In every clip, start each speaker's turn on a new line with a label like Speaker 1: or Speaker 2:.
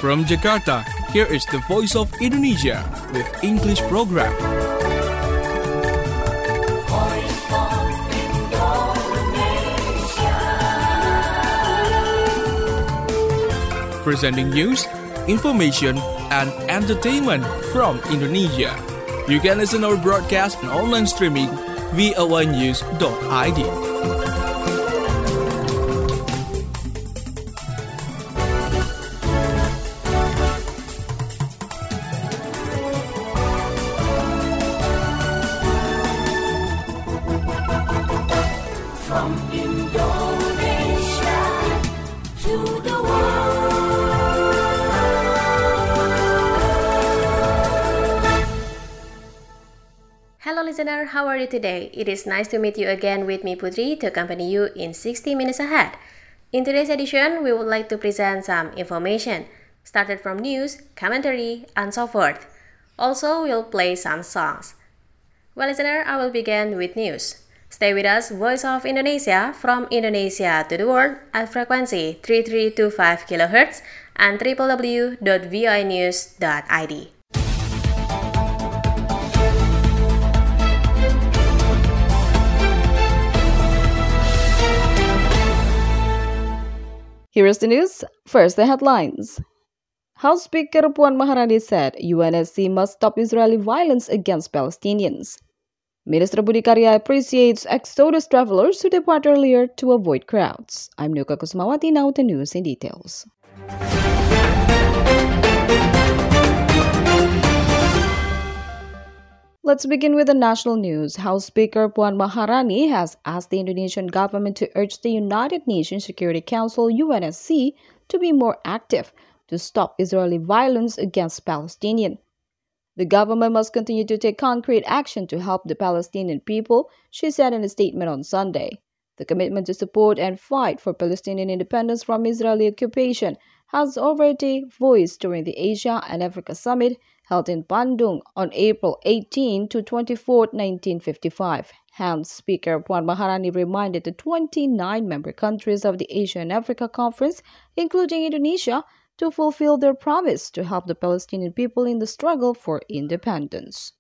Speaker 1: From Jakarta, here is the Voice of Indonesia with English program.
Speaker 2: Voice of Indonesia.
Speaker 1: Presenting news, information, and entertainment from Indonesia. You can listen our broadcast and online streaming via voanews.id.
Speaker 2: From Indonesia to the world.
Speaker 3: Hello listener, how are you today? It is nice to meet you again with me Putri to accompany you in 60 minutes ahead. In today's edition, we would like to present some information, started from news, commentary, and so forth. Also, we'll play some songs. Well listener, I will begin with news. Stay with us, Voice of Indonesia, from Indonesia to the world at frequency 3325 kHz and www.voanews.id.
Speaker 4: Here is the news. First, the headlines. House Speaker Puan Maharani said UNSC must stop Israeli violence against Palestinians. Minister Budi Karya appreciates exodus travelers who depart earlier to avoid crowds. I'm Nuka Kusmawati, now the news in details. Let's begin with the national news. House Speaker Puan Maharani has asked the Indonesian government to urge the United Nations Security Council UNSC to be more active to stop Israeli violence against Palestinians. The government must continue to take concrete action to help the Palestinian people, she said in a statement on Sunday. The commitment to support and fight for Palestinian independence from Israeli occupation has already voiced during the Asia and Africa Summit held in Bandung on April 18 to 24, 1955. House Speaker Puan Maharani reminded the 29 member countries of the Asia and Africa Conference, including Indonesia, to fulfill their promise to help the Palestinian people in the struggle for independence.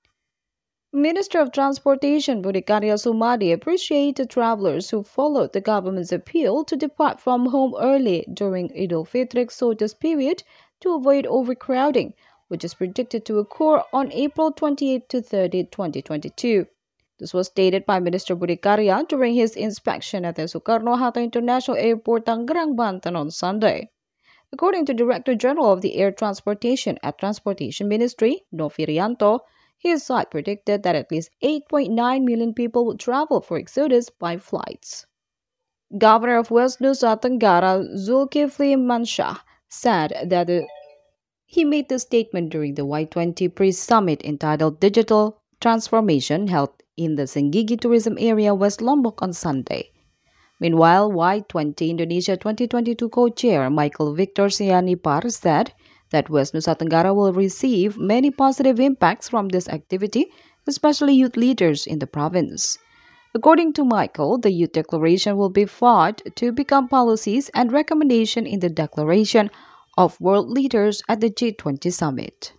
Speaker 4: Minister of Transportation Budi Karya Sumadi appreciated travelers who followed the government's appeal to depart from home early during Eid al-Fitr exodus period to avoid overcrowding, which is predicted to occur on April 28 to 30, 2022. This was stated by Minister Budi Karya during his inspection at the Soekarno-Hatta International Airport, Tangerang, Banten on Sunday. According to Director General of the Air Transportation at Transportation Ministry, Novi Rianto, his site predicted that at least 8.9 million people would travel for exodus by flights. Governor of West Nusa Tenggara, Zulkifli Mansyah, said that he made the statement during the Y20 pre-summit entitled Digital Transformation held in the Senggigi Tourism Area, West Lombok on Sunday. Meanwhile, Y20 Indonesia 2022 co-chair Michael Victor Sianipar said that West Nusa Tenggara will receive many positive impacts from this activity, especially youth leaders in the province. According to Michael, the Youth Declaration will be fought to become policies and recommendations in the Declaration of World Leaders at the G20 Summit.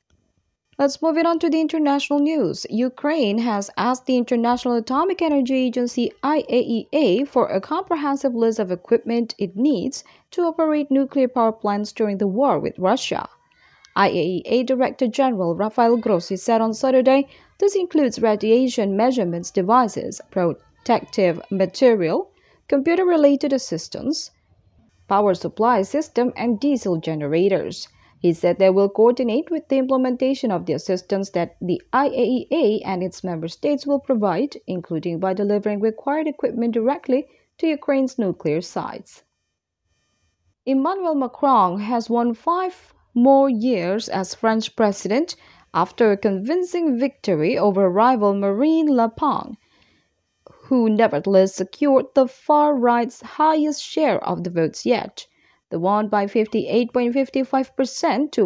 Speaker 4: Let's move it on to the international news. Ukraine has asked the International Atomic Energy Agency IAEA for a comprehensive list of equipment it needs to operate nuclear power plants during the war with Russia. IAEA Director General Rafael Grossi said on Saturday this includes radiation measurements devices, protective material, computer-related assistance, power supply system, and diesel generators. He said they will coordinate with the implementation of the assistance that the IAEA and its member states will provide, including by delivering required equipment directly to Ukraine's nuclear sites. Emmanuel Macron has won 5 more years as French president after a convincing victory over rival Marine Le Pen, who nevertheless secured the far-right's highest share of the votes yet. They won by 58.55% to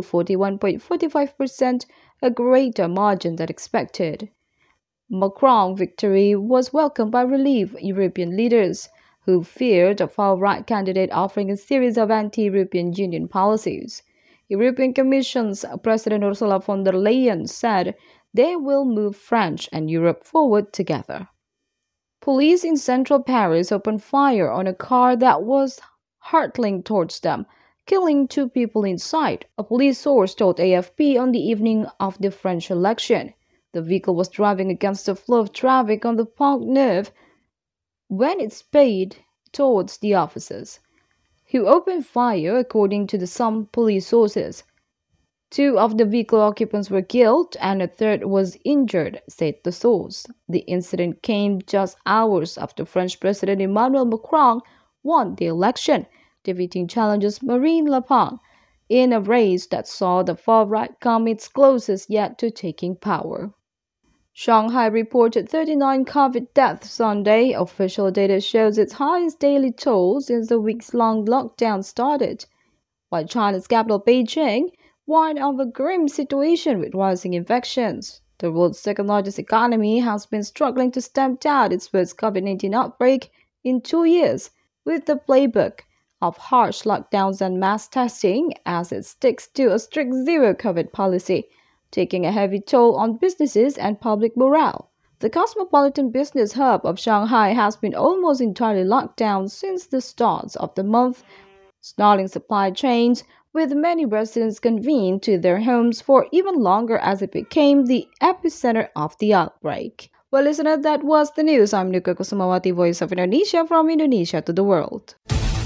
Speaker 4: 41.45%, a greater margin than expected. Macron's victory was welcomed by relieved European leaders, who feared a far-right candidate offering a series of anti-European Union policies. European Commission's President Ursula von der Leyen said they will move France and Europe forward together. Police in central Paris opened fire on a car that was hurtling towards them, killing 2 people inside, a police source told AFP on the evening of the French election. The vehicle was driving against the flow of traffic on the Pont Neuf when it sped towards the officers, who opened fire, according to some police sources. 2 of the vehicle occupants were killed and a third was injured, said the source. The incident came just hours after French President Emmanuel Macron won the election, defeating challenger Marine Le Pen in a race that saw the far-right come its closest yet to taking power. Shanghai reported 39 COVID deaths Sunday. Official data shows its highest daily toll since the weeks-long lockdown started, while China's capital Beijing warned of a grim situation with rising infections. The world's second-largest economy has been struggling to stamp out its first COVID-19 outbreak in 2 years, with the playbook of harsh lockdowns and mass testing as it sticks to a strict zero-COVID policy, taking a heavy toll on businesses and public morale. The cosmopolitan business hub of Shanghai has been almost entirely locked down since the start of the month, snarling supply chains, with many residents confined to their homes for even longer as it became the epicenter of the outbreak. Well, listener, that was the news. I'm Nuka Kusumawati, Voice of Indonesia, from Indonesia to the world.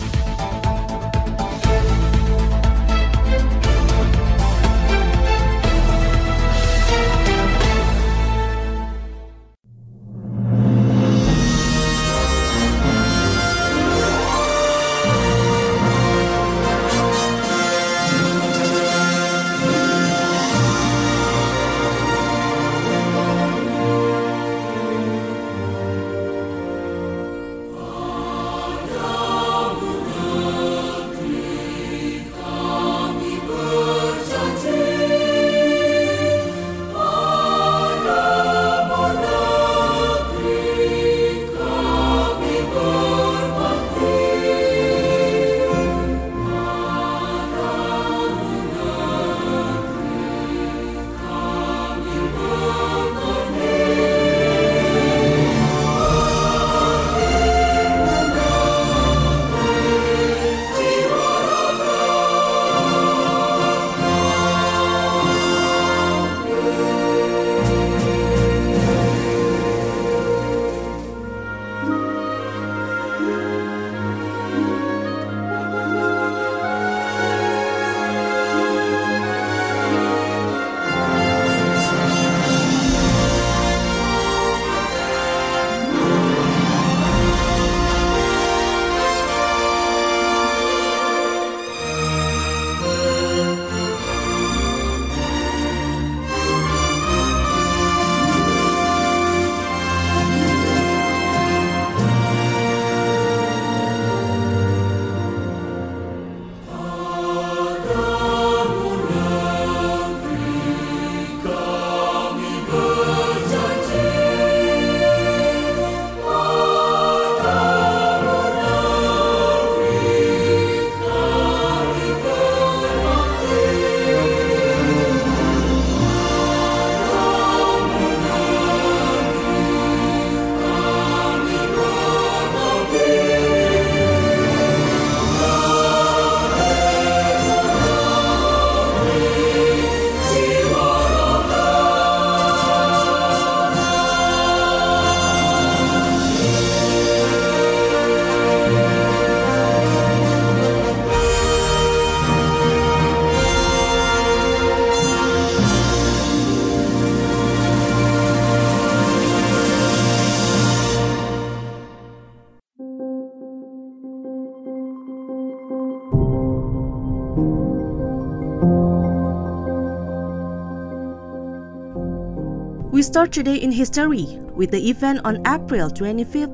Speaker 5: We start today in history with the event on April 25,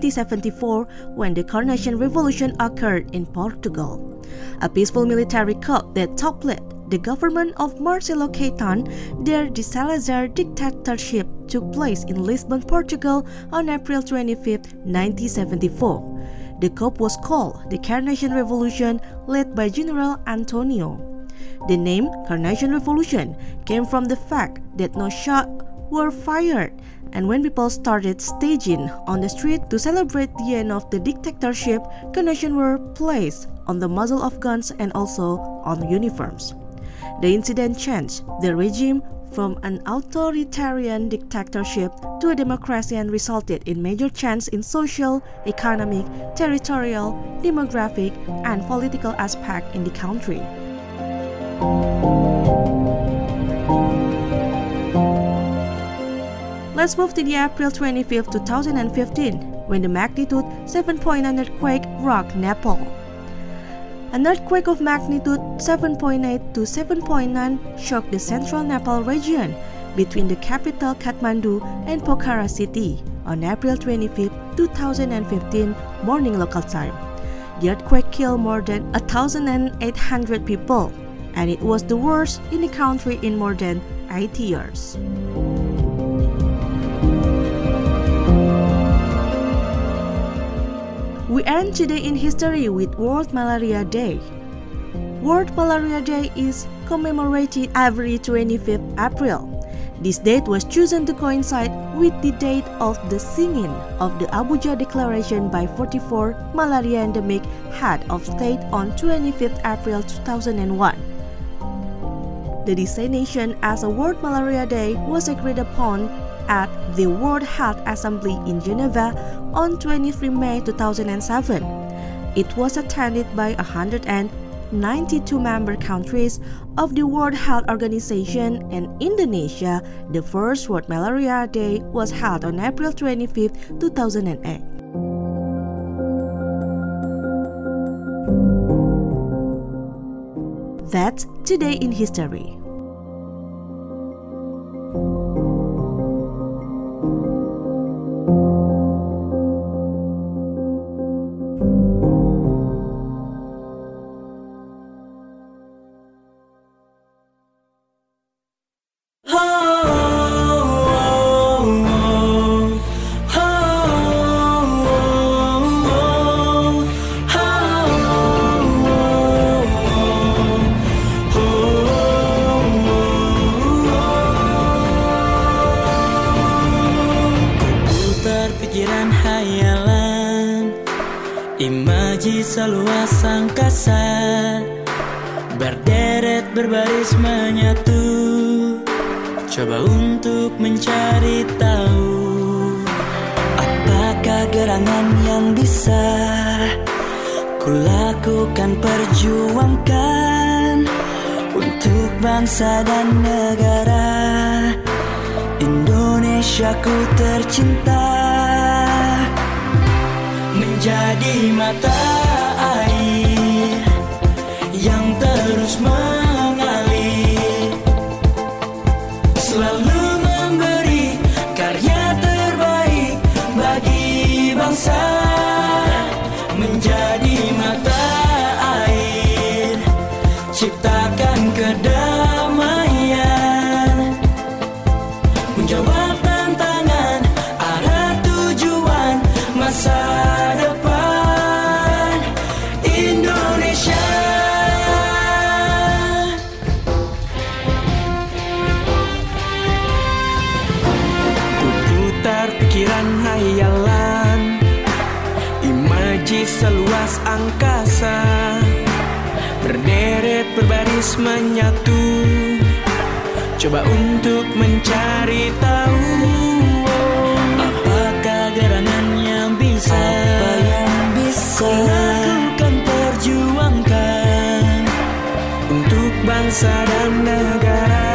Speaker 5: 1974, when the Carnation Revolution occurred in Portugal. A peaceful military coup that toppled the government of Marcelo Caetano during the Salazar dictatorship took place in Lisbon, Portugal on April 25, 1974. the coup was called the Carnation Revolution, led by General Antonio. The name Carnation Revolution came from the fact that no shots were fired, and when people started staging on the street to celebrate the end of the dictatorship, carnations were placed on the muzzle of guns and also on uniforms. The incident changed the regime from an authoritarian dictatorship to a democracy and resulted in major changes in social, economic, territorial, demographic, and political aspects in the country. Let's move to the April 25, 2015, when the magnitude 7.9 earthquake rocked Nepal. An earthquake of magnitude 7.8 to 7.9 shocked the central Nepal region between the capital Kathmandu and Pokhara city on April 25, 2015 morning local time. The earthquake killed more than 1,800 people, and it was the worst in the country in more than 80 years. We end today in history with World Malaria Day. World Malaria Day is commemorated every 25th April. This date was chosen to coincide with the date of the signing of the Abuja Declaration by 44 malaria endemic head of state on 25th April 2001. The designation as a World Malaria Day was agreed upon at the World Health Assembly in Geneva on 23 May 2007. It was attended by 192 member countries of the World Health Organization, and Indonesia. The first World Malaria Day was held on April 25, 2008. That's Today in History.
Speaker 6: Pikiran hayalan, imaji seluas angkasa, berderet berbaris menyatu, coba untuk mencari tahu, apakah gerangan yang bisa kulakukan perjuangkan untuk bangsa dan negara Indonesiaku tercinta. Menjadi mata air yang terus mengalir, selalu memberi karya terbaik bagi bangsa. Menjadi mata air, ciptakan kedamaian, menjawab tantangan, arah tujuan masa depan Indonesia. Kuputar pikiran hayalan, imaji seluas angkasa, berderet berbaris menyatu, coba untuk mencari tahu, apakah gerangan yang bisa kulakukan perjuangkan untuk bangsa dan negara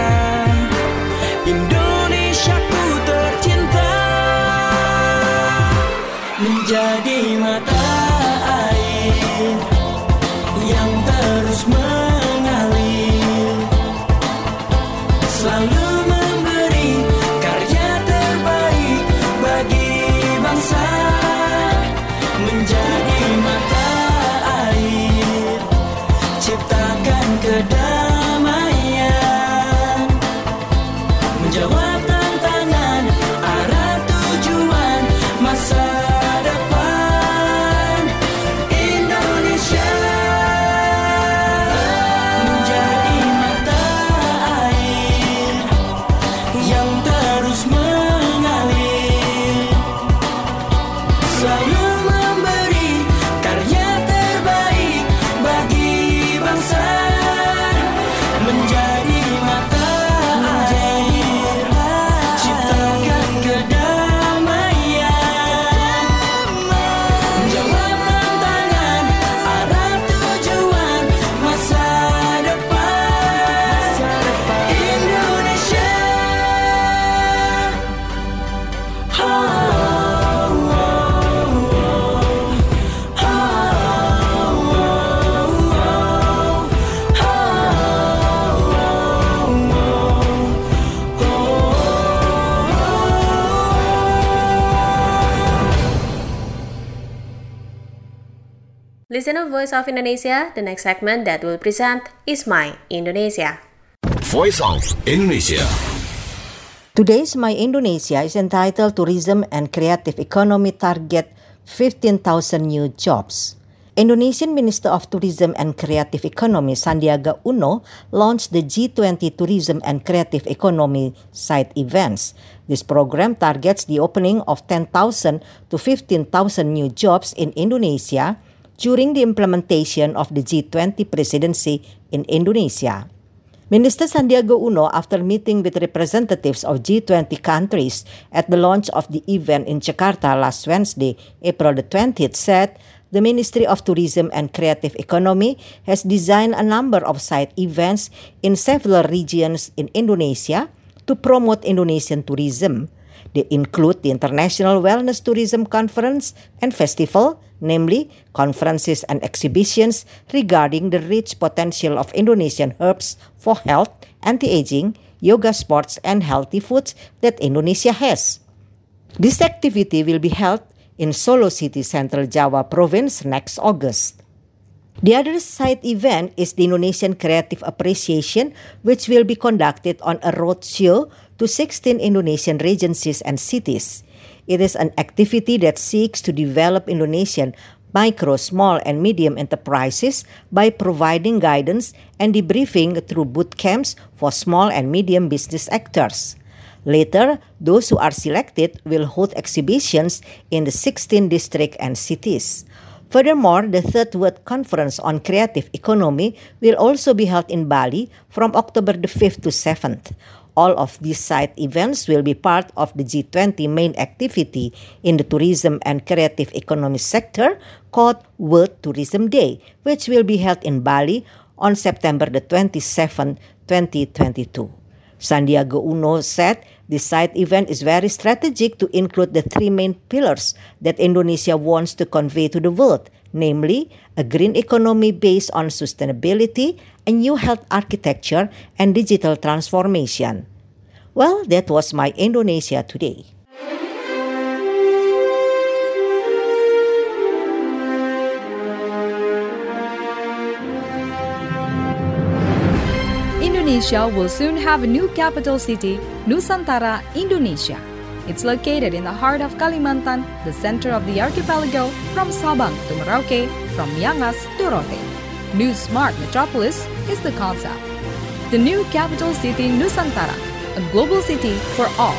Speaker 6: Indonesiaku tercinta. Menjadi mata air yang terus mengalir, selalu memberi karya
Speaker 3: Listener Voice of Indonesia, the next segment that will present is My Indonesia.
Speaker 7: Voice of Indonesia.
Speaker 8: Today's My Indonesia is entitled Tourism and Creative Economy Target 15,000 New Jobs. Indonesian Minister of Tourism and Creative Economy Sandiaga Uno launched the G20 Tourism and Creative Economy side events. This program targets the opening of 10,000 to 15,000 new jobs in Indonesia during the implementation of the G20 presidency in Indonesia. Minister Sandiaga Uno, after meeting with representatives of G20 countries at the launch of the event in Jakarta last Wednesday, April the 20th, said the Ministry of Tourism and Creative Economy has designed a number of side events in several regions in Indonesia to promote Indonesian tourism. They include the International Wellness Tourism Conference and Festival, namely conferences and exhibitions regarding the rich potential of Indonesian herbs for health, anti-aging, yoga sports, and healthy foods that Indonesia has. This activity will be held in Solo City, Central Java Province next August. The other side event is the Indonesian Creative Appreciation, which will be conducted on a roadshow to 16 Indonesian regencies and cities. It is an activity that seeks to develop Indonesian micro, small, and medium enterprises by providing guidance and debriefing through boot camps for small and medium business actors. Later, those who are selected will hold exhibitions in the 16 districts and cities. Furthermore, the Third World Conference on Creative Economy will also be held in Bali from October the 5th to 7th. All of these side events will be part of the G20 main activity in the tourism and creative economy sector called World Tourism Day, which will be held in Bali on September the 27th, 2022. Sandiaga Uno said this side event is very strategic to include the three main pillars that Indonesia wants to convey to the world, namely a green economy based on sustainability, a new health architecture, and digital transformation. Well, that was My Indonesia today.
Speaker 4: Indonesia will soon have a new capital city, Nusantara, Indonesia. It's located in the heart of Kalimantan, the center of the archipelago, from Sabang to Merauke, from Miangas to Rote. New Smart Metropolis is the concept. The new capital city, Nusantara, a global city for all.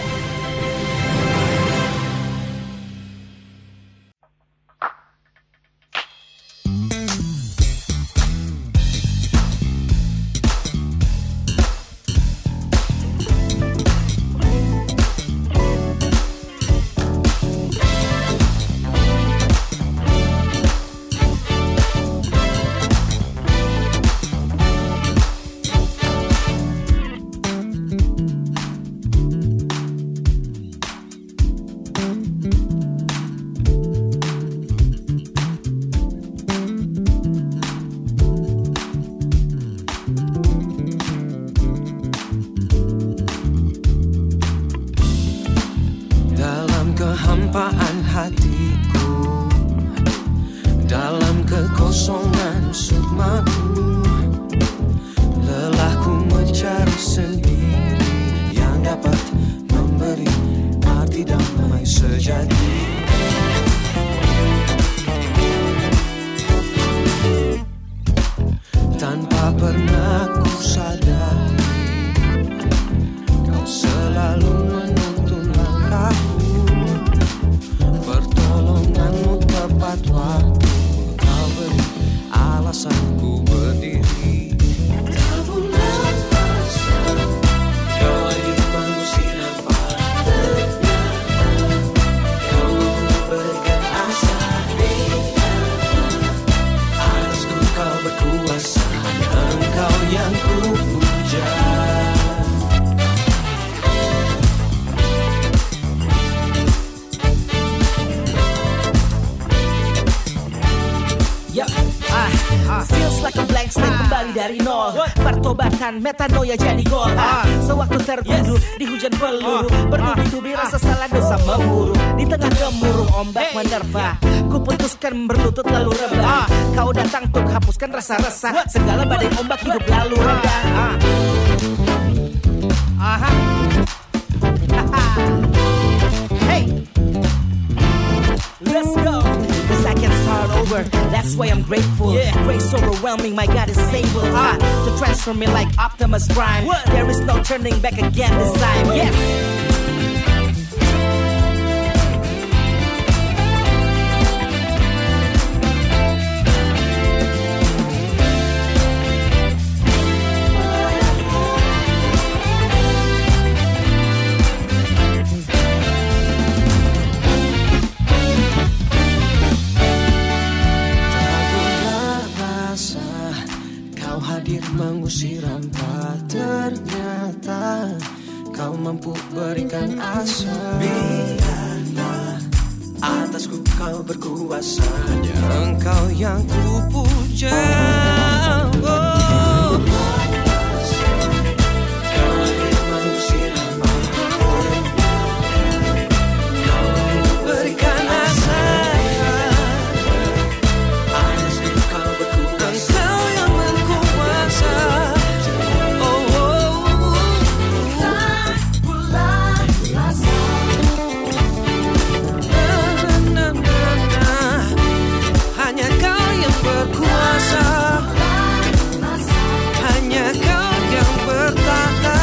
Speaker 6: kehampaan hatiku, dalam kekosongan sukmaku, lelahku mencari sendiri yang dapat memberi arti damai sejati. Tanpa pernah ku sadari, kau selalu menuntun langkahku, pertolonganmu tepat waktu, kau beri alasanku berdiri. Tak bulan masa, kau hadir mengusirkan ternyata, kau memberikan asa atasku kau berkuasa. Engkau yang ku puja.
Speaker 9: Feels like a blank slate, kembali dari nol. tobakan metanoia jadi gol. Sewaktu tertidur di hujan peluru, bertubi-tubi rasa salah dosa memburu. Di tengah gemuruh ombak menerpa, ku putuskan berlutut lalu rebah. Kau datang untuk hapuskan rasa resah, segala badai ombak hidup lalu reda. Hey, let's go. Cause I can start over, that's why I'm grateful. Grace overwhelming, my God is able to transform me like Optimus Prime. There is no turning back again this time. Yes.
Speaker 6: Mengusir hampa, ternyata kau mampu berikan asa. Biarlah atasku kau berkuasa, hanya Engkau yang ku puja. Kau hadir mengusir hampa, kau mampu berikan asa. Atasku kau berkuasa, Engkau yang berkuasa. Hanya kau yang berkuasa, hanya kau yang bertata.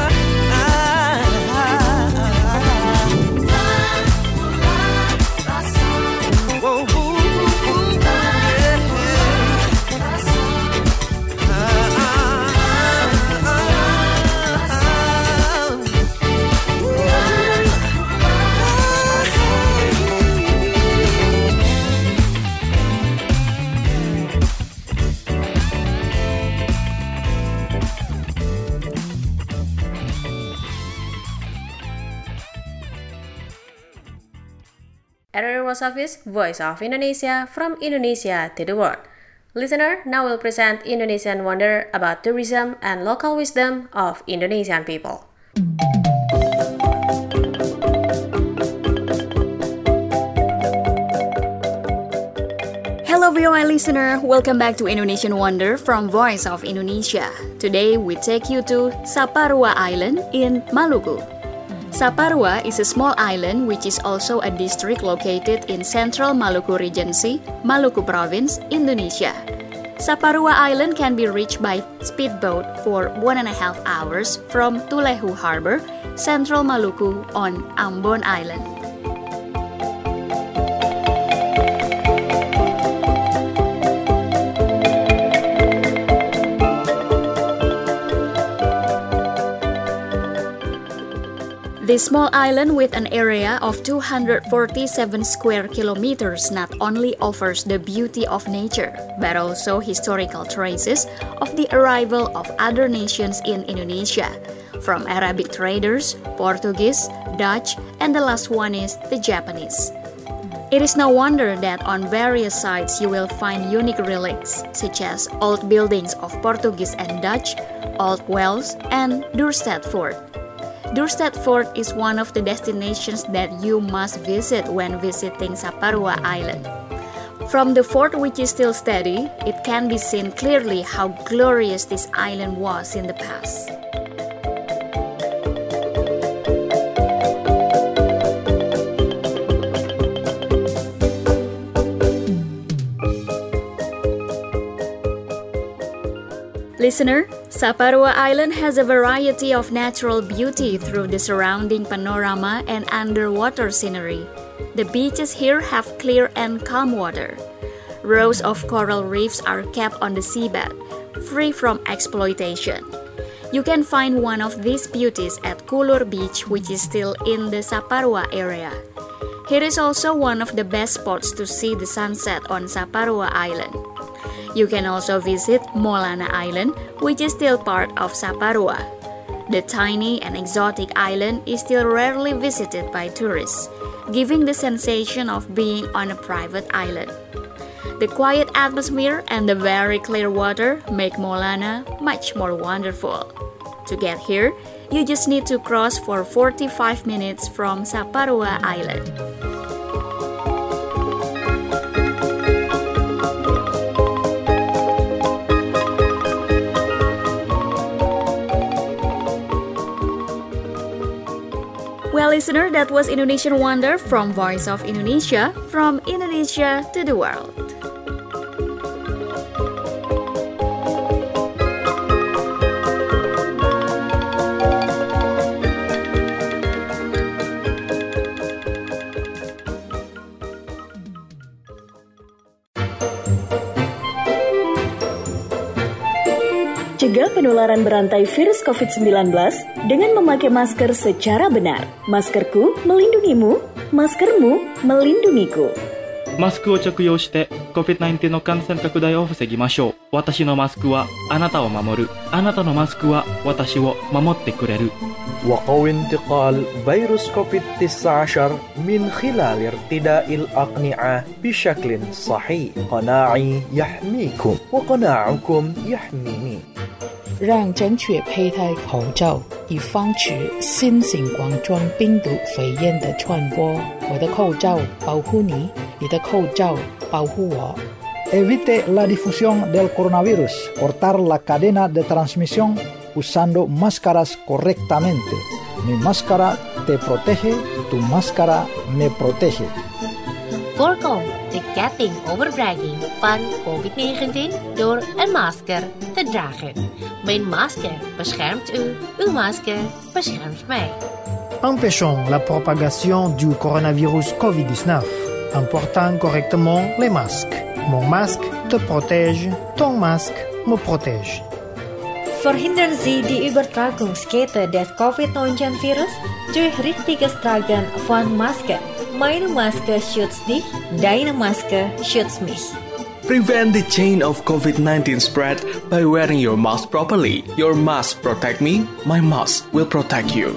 Speaker 3: Error Rosafis, Voice of Indonesia, from Indonesia to the world. Listener, now we'll present Indonesian wonder about tourism and local wisdom of Indonesian people.
Speaker 10: Hello VOA listener, welcome back to Indonesian Wonder from Voice of Indonesia. Today we take you to Saparua Island in Maluku. Saparua is a small island which is also a district located in Central Maluku Regency, Maluku Province, Indonesia. Saparua Island can be reached by speedboat for 1.5 hours from Tulehu Harbor, Central Maluku on Ambon Island. This small island with an area of 247 square kilometers not only offers the beauty of nature, but also historical traces of the arrival of other nations in Indonesia, from Arabic traders, Portuguese, Dutch, and the last one is the Japanese. It is no wonder that on various sites you will find unique relics, such as old buildings of Portuguese and Dutch, old wells, and Duurstede Fort. Duurstede Fort is one of the destinations that you must visit when visiting Saparua Island. From the fort, which is still steady, it can be seen clearly how glorious this island was in the past. Listener, Saparua Island has a variety of natural beauty through the surrounding panorama and underwater scenery. The beaches here have clear and calm water. Rows of coral reefs are kept on the seabed, free from exploitation. You can find one of these beauties at Kulur Beach, which is still in the Saparua area. Here is also one of the best spots to see the sunset on Saparua Island. You can also visit Molana Island, which is still part of Saparua. The tiny and exotic island is still rarely visited by tourists, giving the sensation of being on a private island. The quiet atmosphere and the very clear water make Maulana much more wonderful. To get here, you just need to cross for 45 minutes from Saparua Island. Well, listener, that was Indonesian Wonder from Voice of Indonesia, from Indonesia to the world.
Speaker 11: Cegah penularan berantai virus COVID-19 dengan memakai masker secara benar. Maskerku melindungimu, maskermu melindungiku.
Speaker 12: マスクを着用して COVID-19 の感染拡大を防ぎましょう。私のマスクはあなたを守る。あなたのマスクは私を守ってくれる。
Speaker 13: وقوي انتقال فيروس كوفيد-19 من خلال ارتداء الأقنعة بشكل صحيح. قناعي يحميكم وقناعكم يحميني.
Speaker 14: 让正确佩戴口罩，以防止新型冠状病毒肺炎的传播。我的口罩保护你，你的口罩保护我。
Speaker 15: Evite la difusión del coronavirus. Cortar la cadena de transmisión usando máscaras correctamente. Mi máscara te protege, tu máscara me protege.
Speaker 16: Voorkom de ketting overbrenging van COVID-19 door een masker te dragen. Mijn masker beschermt u, uw masker beschermt mij.
Speaker 17: Empêchons la propagation du coronavirus COVID-19 en portant correctement les masques. Mon masque te protège, ton masque me protège.
Speaker 18: Verhindern Sie die Übertragungskette des Covid-19-Virus durch richtiges Tragen von Maske. Meine Maske schützt dich, deine Maske schützt mich.
Speaker 1: Prevent the chain of COVID-19 spread by wearing your mask properly. Your mask protect me, my mask will protect you.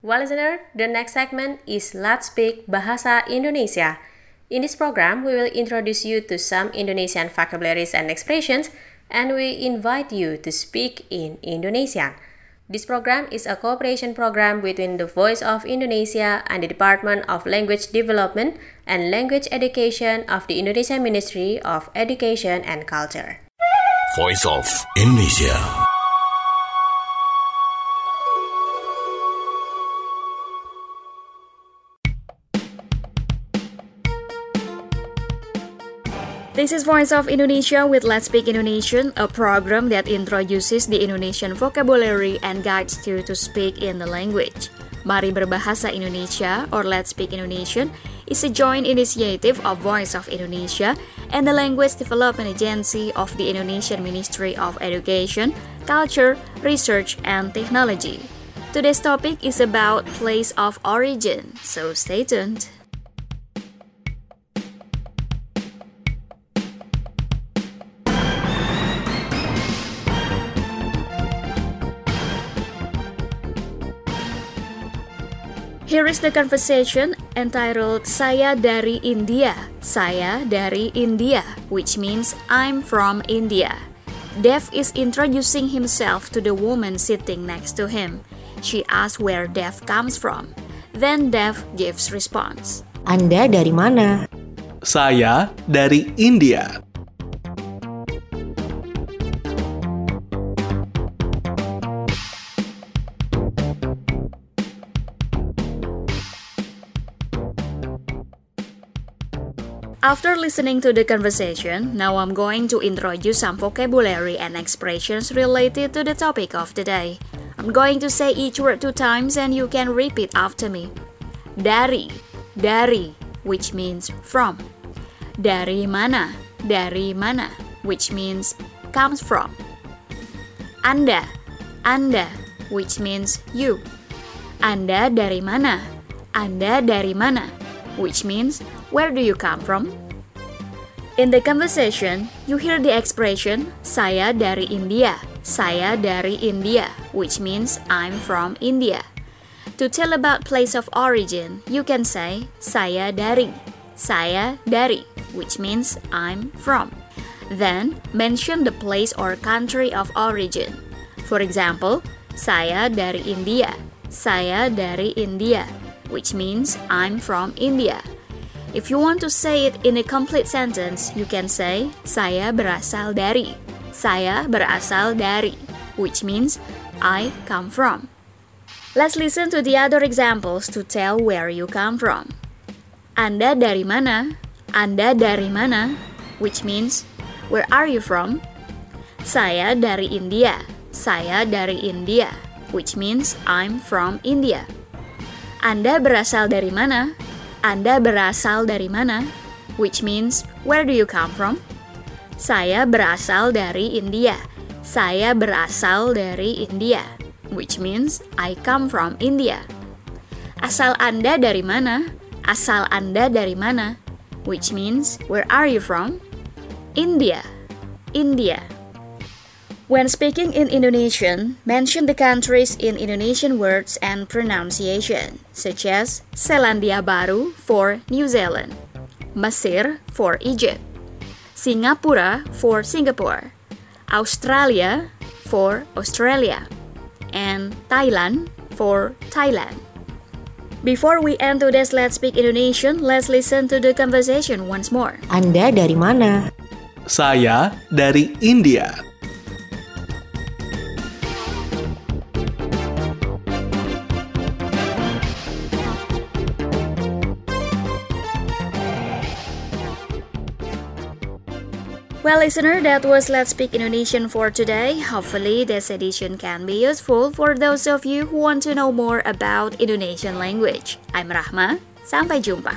Speaker 3: Well, listener, the next segment is Let's Speak Bahasa Indonesia. In this program, we will introduce you to some Indonesian vocabularies and expressions, and we invite you to speak in Indonesian. This program is a cooperation program between the Voice of Indonesia and the Department of Language Development and Language Education of the Indonesian Ministry of Education and Culture.
Speaker 7: Voice of Indonesia.
Speaker 10: This is Voice of Indonesia with Let's Speak Indonesian, a program that introduces the Indonesian vocabulary and guides you to speak in the language. Mari Berbahasa Indonesia or Let's Speak Indonesian is a joint initiative of Voice of Indonesia and the Language Development Agency of the Indonesian Ministry of Education, Culture, Research, and Technology. Today's topic is about place of origin, so stay tuned. Here is the conversation entitled Saya dari India. Saya dari India, which means I'm from India. Dev is introducing himself to the woman sitting next to him. She asks where Dev comes from. Then Dev gives response.
Speaker 19: Anda dari mana?
Speaker 1: Saya dari India.
Speaker 10: After listening to the conversation, now I'm going to introduce some vocabulary and expressions related to the topic of the day. I'm going to say each word 2 times and you can repeat after me. Dari, which means from. Dari mana, which means comes from. Anda, which means you. Anda dari mana, which means where do you come from? In the conversation, you hear the expression saya dari India, which means I'm from India. To tell about place of origin, you can say saya dari, which means I'm from. Then, mention the place or country of origin. For example, saya dari India, which means I'm from India. If you want to say it in a complete sentence, you can say saya berasal dari, which means I come from. Let's listen to the other examples to tell where you come from. Anda dari mana, which means where are you from? Saya dari India, which means I'm from India. Anda berasal dari mana, which means where do you come from? Saya berasal dari India, which means I come from India. Asal Anda dari mana, which means where are you from? India. When speaking in Indonesian, mention the countries in Indonesian words and pronunciation, such as Selandia Baru for New Zealand, Mesir for Egypt, Singapura for Singapore, Australia for Australia, and Thailand for Thailand. Before we end today's Let's Speak Indonesian, let's listen to the conversation once more.
Speaker 19: Anda dari mana?
Speaker 1: Saya dari India.
Speaker 10: Well, listener, that was Let's Speak Indonesian for today. Hopefully, this edition can be useful for those of you who want to know more about Indonesian language. I'm Rahma. Sampai jumpa.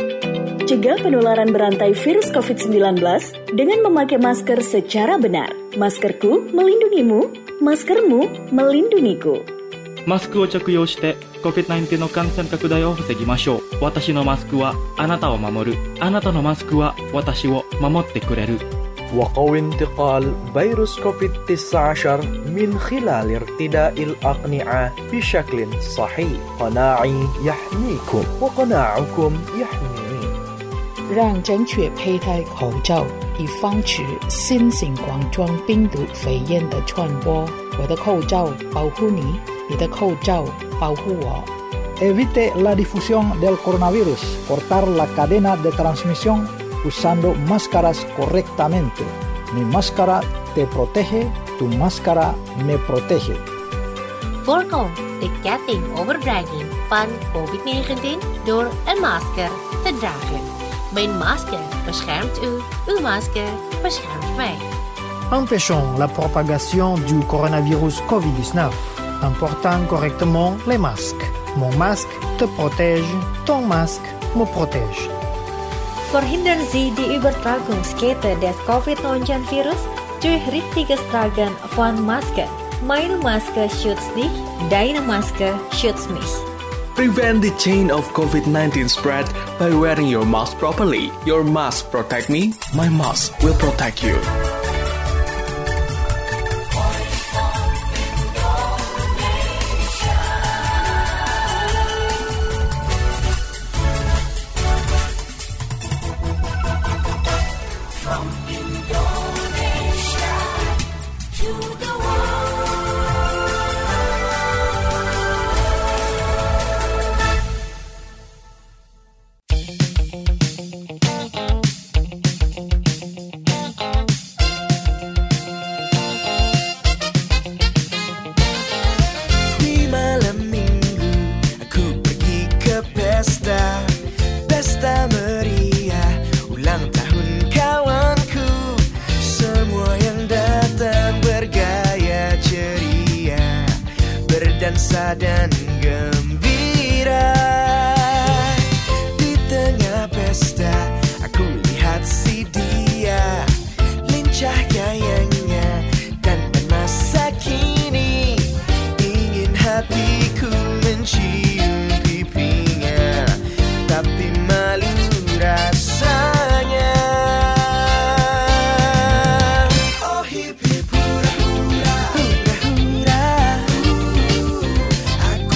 Speaker 11: Cegah penularan berantai virus COVID-19 dengan memakai masker secara benar. Maskerku melindungimu, maskermu melindungiku.
Speaker 12: マスクを着用して COVID-19 の感染拡大を防ぎましょう。私のマスクはあなたを守る。あなたのマスクは私を守ってくれる。
Speaker 13: وقوي انتقال فيروس كوفيد-19 من خلال ارتداء الأقنعة بشكل صحيح. قناعي يحميكم وقناعكم يحميني.
Speaker 14: 让正确佩戴口罩，以防止新型冠状病毒肺炎的传播。我的口罩保护你，你的口罩保护我。
Speaker 15: Evite la difusión del coronavirus. Cortar la cadena de transmisión usando máscaras correctamente. Mi máscara te protege, tu máscara me protege.
Speaker 16: Voorkom de ketting overdraging van COVID-19 door een masker te dragen. Mijn masker beschermt u, uw masker beschermt mij.
Speaker 17: Empêchons la propagation du coronavirus COVID-19 en portant correctement les masques. Mon masque te protège, ton masque me protège.
Speaker 18: Verhindern Sie die Übertragungskette des Covid-19-Virus durch richtiges Tragen von Maske. Meine Maske schützt dich, deine Maske schützt mich.
Speaker 1: Prevent the chain of COVID-19 spread by wearing your mask properly. Your mask protect me, my mask will protect you.
Speaker 2: From Indonesia to the world.
Speaker 6: Di malam minggu aku pergi ke pesta, pesta meriah ulang tahun kawanku. Semua yang datang bergaya ceria, berdansa dan gembira. Di tengah pesta aku lihat si dia, lincah gayanya dan masa kini. Ingin hatiku mencium pipinya, tapi malu rasanya. Oh hip hip hura hura, hura hura.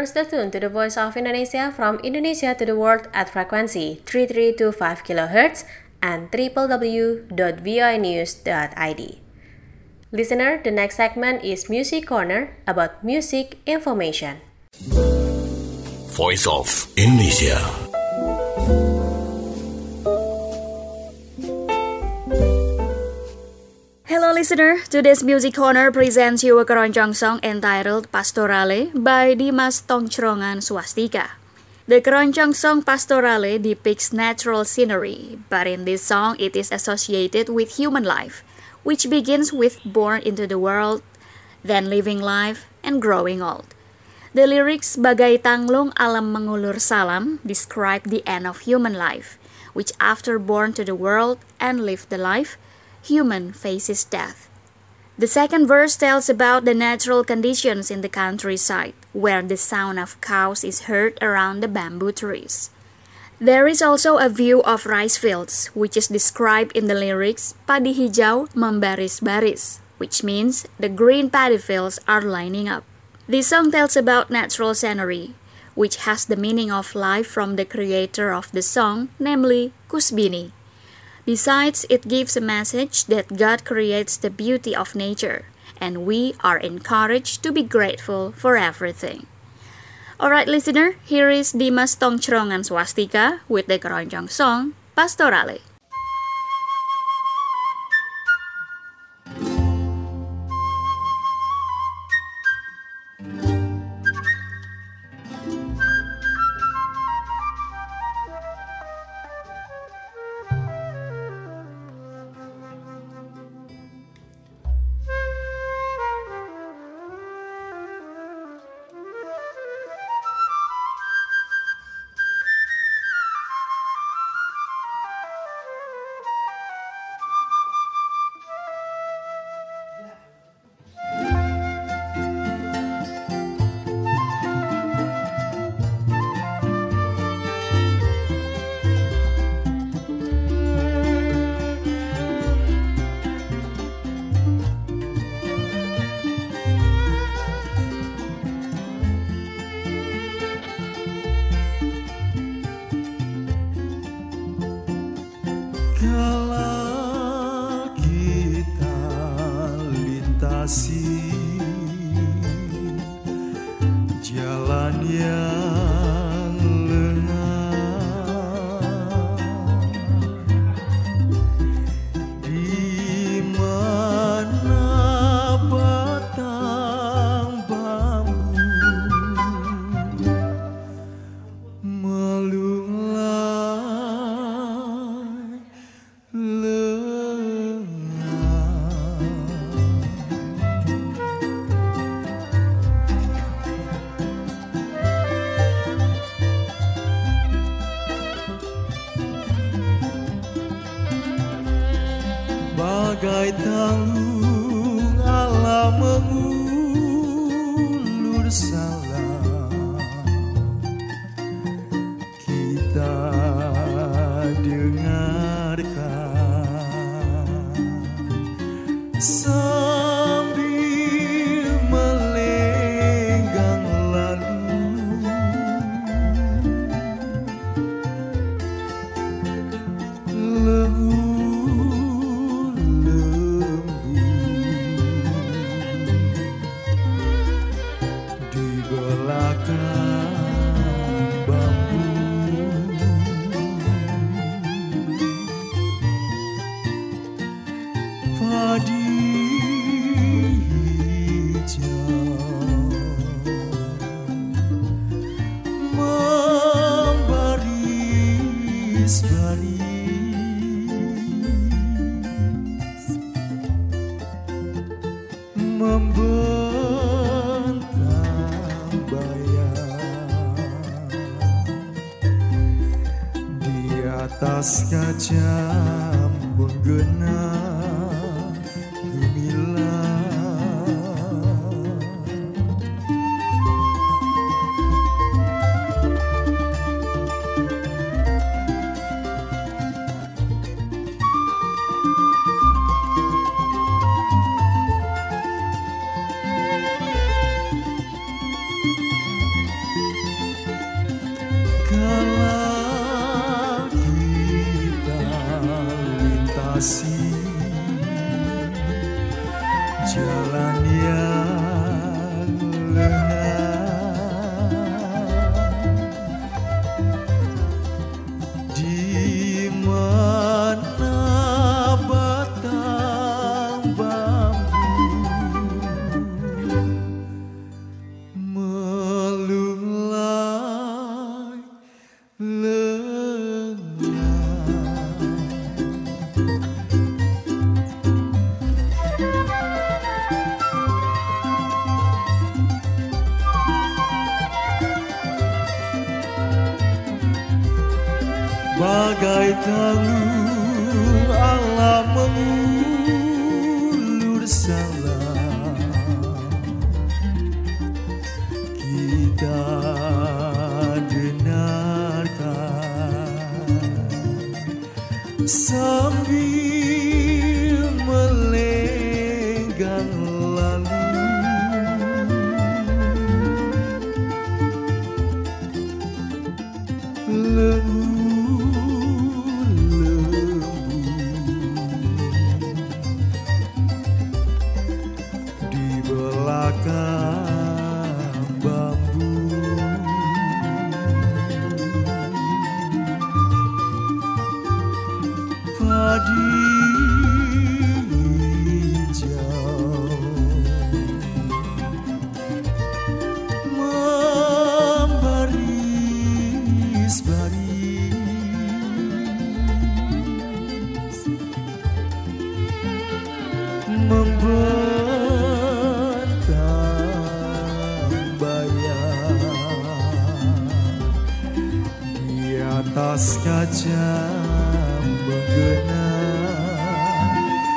Speaker 3: stay tuned to the Voice of Indonesia from Indonesia to the world at frequency 3325 kHz and www.voinews.id. Listener, the next segment is Music Corner about music information.
Speaker 7: Voice of Indonesia.
Speaker 10: Hello listener, today's Music Corner presents you a keroncong song entitled Pastorale by Dimas Tongchrongan Swastika. The keroncong song Pastorale depicts natural scenery, but in this song it is associated with human life, which begins with born into the world, then living life, and growing old. The lyrics Bagai tanglung alam mengulur salam describe the end of human life, which after born to the world and lived the life, human faces death. The second verse tells about the natural conditions in the countryside, where the sound of cows is heard around the bamboo trees. There is also a view of rice fields, which is described in the lyrics Padi hijau membaris-baris, which means the green paddy fields are lining up. This song tells about natural scenery, which has the meaning of life from the creator of the song, namely Kusbini. Besides, it gives a message that God creates the beauty of nature, and we are encouraged to be grateful for everything. Alright listener, here is Dimas Tongchrongan Swastika with the keroncong song Pastorale.
Speaker 6: Kala kita lintasi jalan yang lengang, di mana batang bambu melulai bagai tanglung alam mengulur salam, kita dengarkan sambil melenggang lalu. Membentang bayang di atas kaca menggenang gemilang. bagai talur Allah mengulur salam. Kita dengarkan sambil melenggang lalu. Di belakang bambu padi hijau membaris-baris membentang bayang di atas kaca menggenang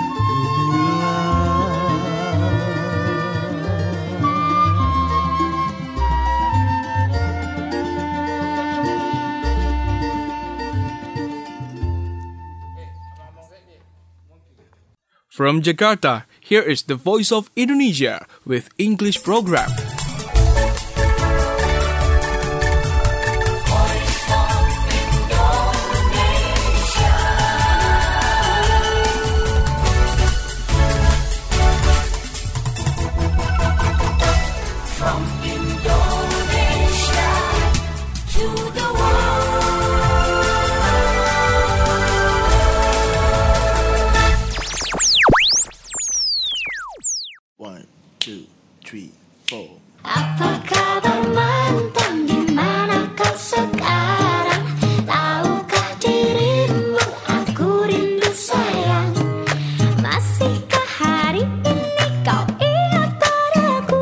Speaker 1: From Jakarta, here is the Voice of Indonesia with English program.
Speaker 2: From Indonesia to the
Speaker 20: One, two, three, four.
Speaker 2: Apa kabar mantan, di mana kau sekarang? Tahukah dirimu aku rindu sayang? Masihkah hari ini kau ingat padaku?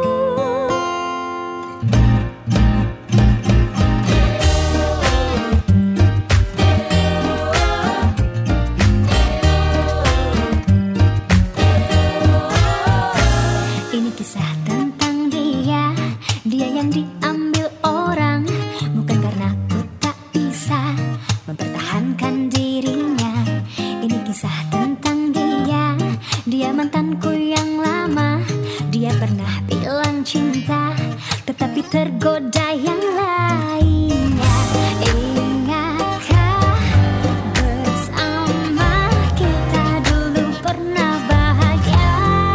Speaker 2: Ini kisah tentang dia yang diambil orang. Bukan karena ku tak bisa mempertahankan dirinya. Ini kisah tentang dia mantanku yang lama. Dia pernah bilang cinta, tetapi tergoda yang lainnya. Ingatkah bersama kita dulu pernah bahagia?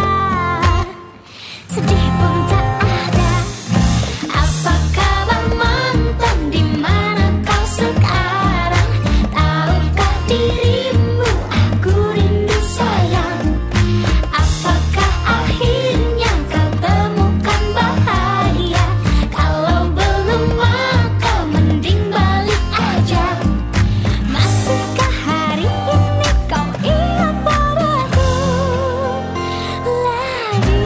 Speaker 2: Sedih pun tak ada. Apa kabar mantan, di mana kau sekarang? Tahukah dirimu aku rindu sayang? Apakah akhirnya kau temukan bahagia? Kalau belum maka mending balik aja. Masihkah hari ini kau ingat padaku lagi?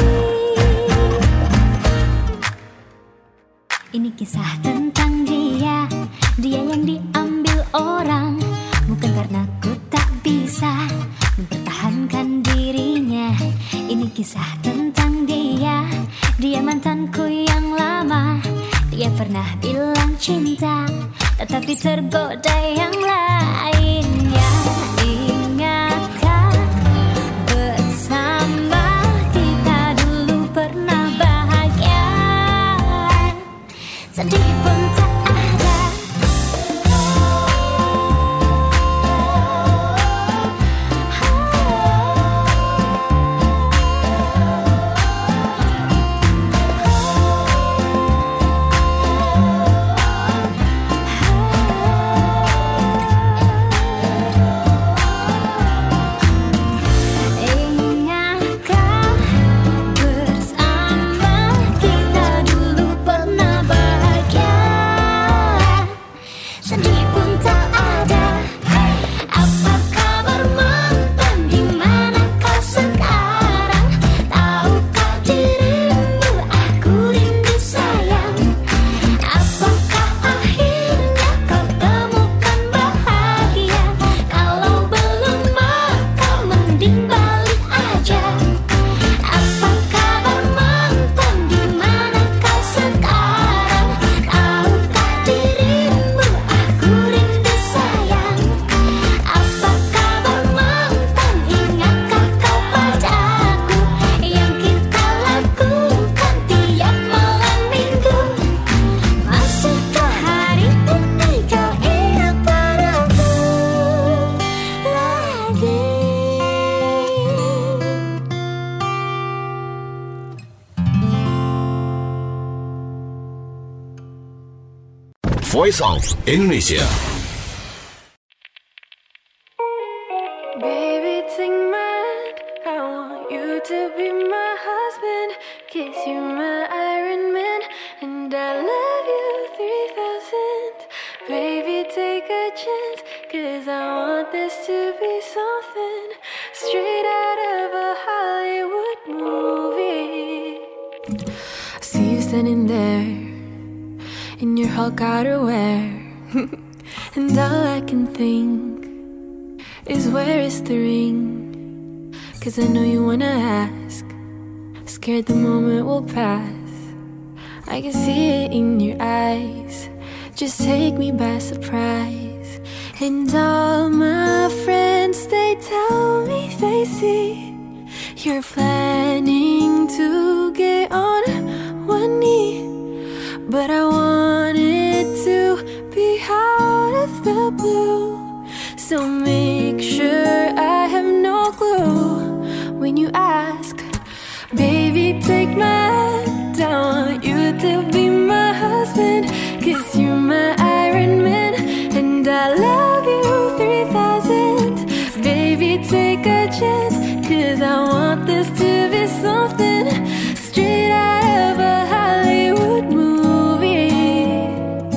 Speaker 2: Ini kisah tentang dia yang diambil orang. Bukan karena ku tak bisa mempertahankan dirinya. Ini kisah tentang dia mantanku yang lama. Dia pernah bilang cinta, tetapi tergoda yang lainnya. Ingatkah bersama kita dulu pernah bahagia? Sedih pun tak ada. Ingatkah bersama kita dulu pernah bahagia?
Speaker 7: Voice of Indonesia.
Speaker 2: Baby, take my hand, I want you to be my husband, 'cause you're my Iron Man, and I love you 3000. Baby, take a chance, 'cause I want this to be something straight out of a Hollywood movie. I see you standing there in your Hulk outerwear, and all I can think is where is the ring? 'Cause I know you wanna ask, scared the moment will pass. I can see it in your eyes, just take me by surprise. And all my friends, they tell me they see you're planning to get on one knee, but I want it to be out of the blue. So make sure I have no clue when you ask. Baby, take my hand, I want you to be my husband, 'cause you're my Iron Man, and I love you 3000. Baby, take a chance, 'cause I want this to be something straight out of a Hollywood movie.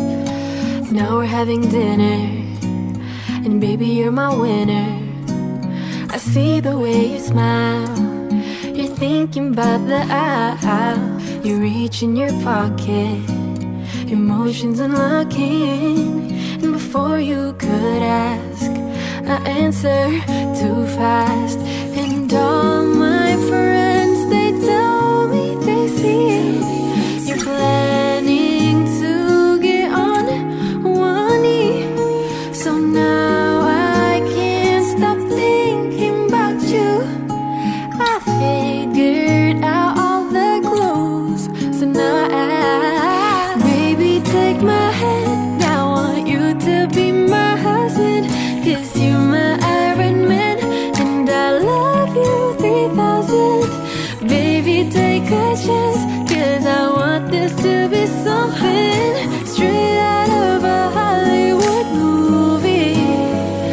Speaker 2: Now we're having dinner, and baby, you're my winner. I see the way you smile, you're thinking about the aisle. You reach in your pocket, emotions unlocking, and before you could ask, I answer too fast. And all my friends, they tell me they see you're planning to get on one knee. So now I can't stop thinking about you. I figured out all the clues, so now I ask. Baby, take my hand, I want you to be my husband, 'cause you're my Iron Man, and I love you 3000. Baby, take a chance, 'cause I want this to be something straight out of a Hollywood movie.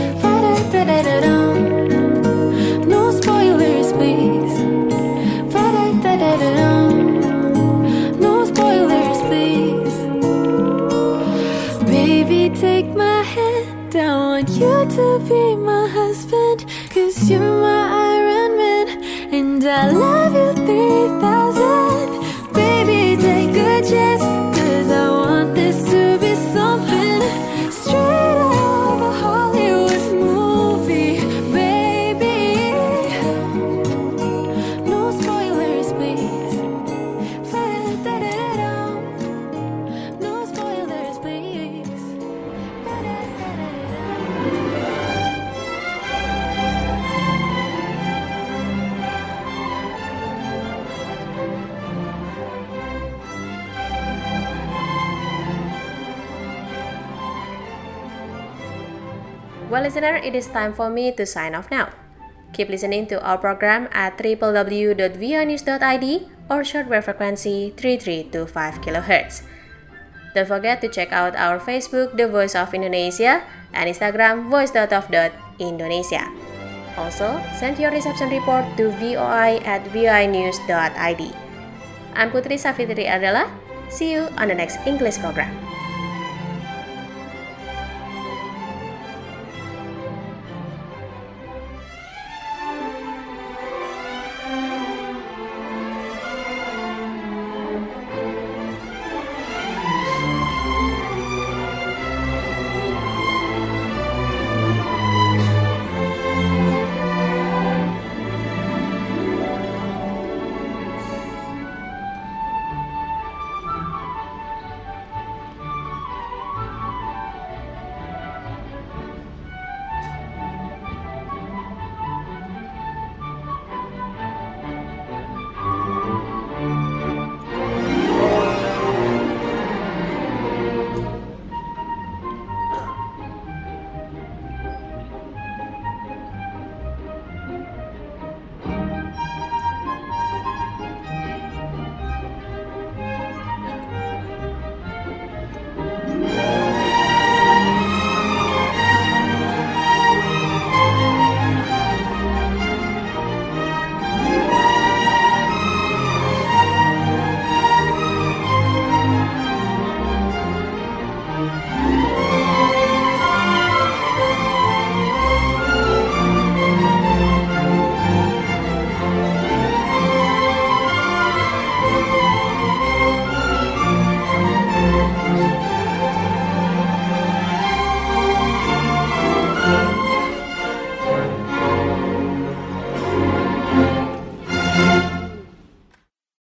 Speaker 2: No spoilers, please. No spoilers, please. Baby, take my hand, I want you to be my husband, 'cause you're my Iron Man, and I love you 3000. Baby, take a chance, 'cause I want this to be something straight out of a Hollywood movie, baby. No spoilers, please. No spoilers, please.
Speaker 3: Well, listener, it is time for me to sign off now. Keep listening to our program at www.voanews.id or shortwave frequency 3325 kHz. Don't forget to check out our Facebook, The Voice of Indonesia, and Instagram, voice.of.indonesia. Also, send your reception report to voi@voanews.id. I'm Putri Safitri Ardela. See you on the next English program.